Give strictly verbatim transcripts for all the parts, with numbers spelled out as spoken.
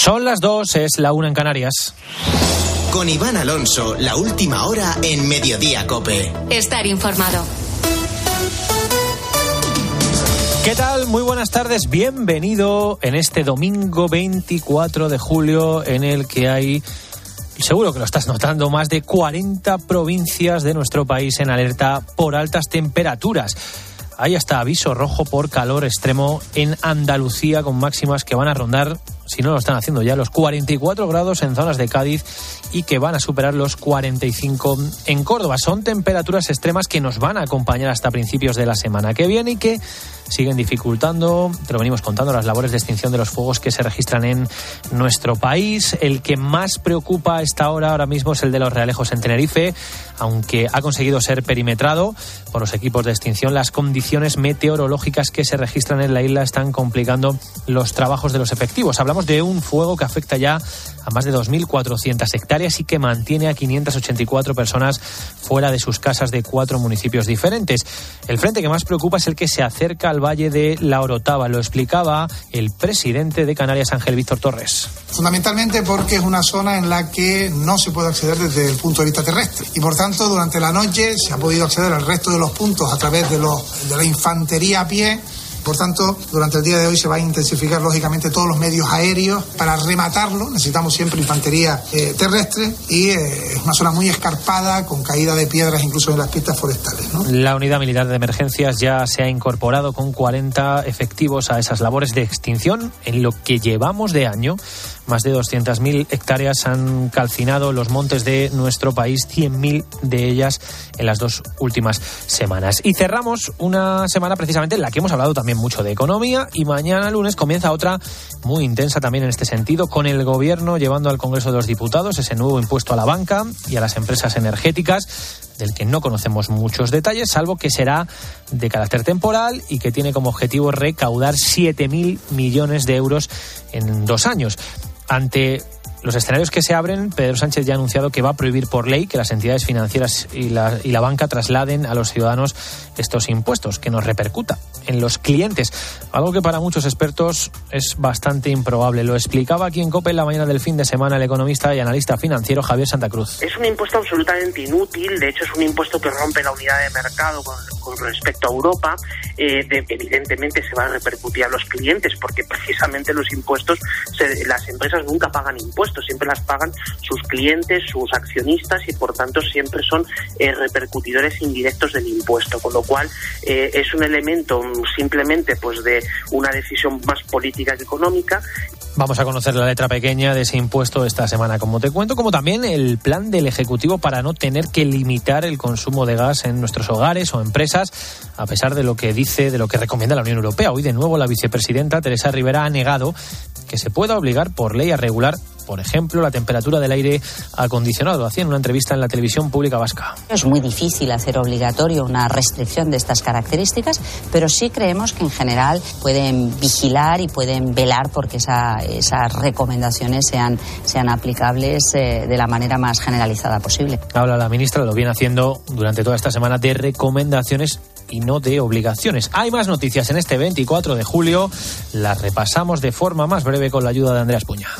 Son las dos, es la una en Canarias. Con Iván Alonso, la última hora en Mediodía COPE. Estar informado. ¿Qué tal? Muy buenas tardes, bienvenido en este domingo veinticuatro de julio en el que hay, seguro que lo estás notando, más de cuarenta provincias de nuestro país en alerta por altas temperaturas. Hay hasta aviso rojo por calor extremo en Andalucía, con máximas que van a rondar, si no lo están haciendo ya, los cuarenta y cuatro grados en zonas de Cádiz y que van a superar los cuarenta y cinco en Córdoba. Son temperaturas extremas que nos van a acompañar hasta principios de la semana que viene y que siguen dificultando, te lo venimos contando, las labores de extinción de los fuegos que se registran en nuestro país. El que más preocupa a esta hora ahora mismo es el de Los Realejos en Tenerife, aunque ha conseguido ser perimetrado por los equipos de extinción. Las condiciones meteorológicas que se registran en la isla están complicando los trabajos de los efectivos. Hablamos de un fuego que afecta ya a más de dos mil cuatrocientas hectáreas y que mantiene a quinientas ochenta y cuatro personas fuera de sus casas de cuatro municipios diferentes. El frente que más preocupa es el que se acerca al valle de la Orotava. Lo explicaba el presidente de Canarias, Ángel Víctor Torres. Fundamentalmente porque es una zona en la que no se puede acceder desde el punto de vista terrestre y por tanto durante la noche se ha podido acceder al resto de los puntos a través de, los, de la infantería a pie. Por tanto, durante el día de hoy se va a intensificar lógicamente todos los medios aéreos para rematarlo. Necesitamos siempre infantería eh, terrestre y eh, es una zona muy escarpada con caída de piedras incluso en las pistas forestales, ¿no? La unidad militar de emergencias ya se ha incorporado con cuarenta efectivos a esas labores de extinción. En lo que llevamos de año, más de doscientas mil hectáreas han calcinado los montes de nuestro país, cien mil de ellas en las dos últimas semanas. Y cerramos una semana precisamente en la que hemos hablado también mucho de economía y mañana lunes comienza otra muy intensa también en este sentido, con el gobierno llevando al Congreso de los Diputados ese nuevo impuesto a la banca y a las empresas energéticas, del que no conocemos muchos detalles, salvo que será de carácter temporal y que tiene como objetivo recaudar siete mil millones de euros en dos años. Ante los escenarios que se abren, Pedro Sánchez ya ha anunciado que va a prohibir por ley que las entidades financieras y la, y la banca trasladen a los ciudadanos estos impuestos, que nos repercuta en los clientes, algo que para muchos expertos es bastante improbable. Lo explicaba aquí en COPE en la mañana del fin de semana el economista y analista financiero Javier Santa Cruz. Es un impuesto absolutamente inútil, de hecho es un impuesto que rompe la unidad de mercado con, con respecto a Europa. Eh, de, evidentemente se va a repercutir a los clientes porque precisamente los impuestos, se, las empresas nunca pagan impuestos, siempre las pagan sus clientes, sus accionistas y por tanto siempre son eh, repercutidores indirectos del impuesto, con lo cual eh, es un elemento simplemente pues de una decisión más política que económica. Vamos a conocer la letra pequeña de ese impuesto esta semana, como te cuento, como también el plan del Ejecutivo para no tener que limitar el consumo de gas en nuestros hogares o empresas, a pesar de lo que dice, de lo que recomienda la Unión Europea. Hoy de nuevo la vicepresidenta Teresa Rivera ha negado que se pueda obligar por ley a regular, por ejemplo, la temperatura del aire acondicionado. Hacía en una entrevista en la televisión pública vasca. Es muy difícil hacer obligatorio una restricción de estas características, pero sí creemos que en general pueden vigilar y pueden velar porque esa, esas recomendaciones sean, sean aplicables eh, de la manera más generalizada posible. Habla la ministra, lo viene haciendo durante toda esta semana, de recomendaciones y no de obligaciones. Hay más noticias en este veinticuatro de julio. Las repasamos de forma más breve con la ayuda de Andreas Puña.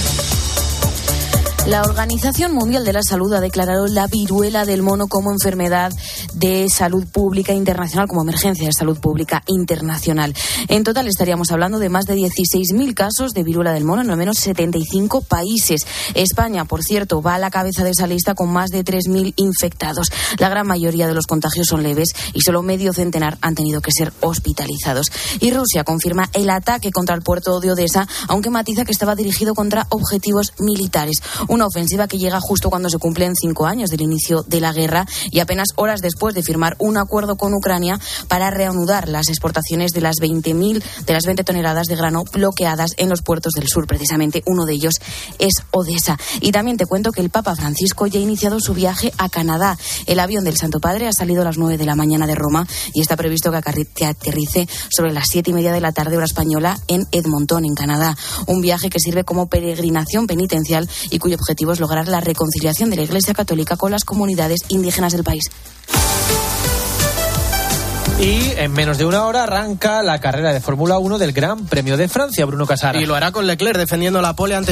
La Organización Mundial de la Salud ha declarado la viruela del mono como enfermedad de salud pública internacional, como emergencia de salud pública internacional. En total estaríamos hablando de más de dieciséis mil casos de viruela del mono en al menos setenta y cinco países. España, por cierto, va a la cabeza de esa lista con más de tres mil infectados. La gran mayoría de los contagios son leves y solo medio centenar han tenido que ser hospitalizados. Y Rusia confirma el ataque contra el puerto de Odesa, aunque matiza que estaba dirigido contra objetivos militares. Una ofensiva que llega justo cuando se cumplen cinco años del inicio de la guerra y apenas horas después de firmar un acuerdo con Ucrania para reanudar las exportaciones de las veinte mil, de las veinte toneladas de grano bloqueadas en los puertos del sur. Precisamente uno de ellos es Odesa. Y también te cuento que el Papa Francisco ya ha iniciado su viaje a Canadá. El avión del Santo Padre ha salido a las nueve de la mañana de Roma y está previsto que aterrice sobre las siete y media de la tarde hora española en Edmonton, en Canadá. Un viaje que sirve como peregrinación penitencial y cuyo objetivo es lograr la reconciliación de la Iglesia Católica con las comunidades indígenas del país. Y en menos de una hora arranca la carrera de Fórmula uno del Gran Premio de Francia, Bruno Casara. Y lo hará con Leclerc defendiendo la pole ante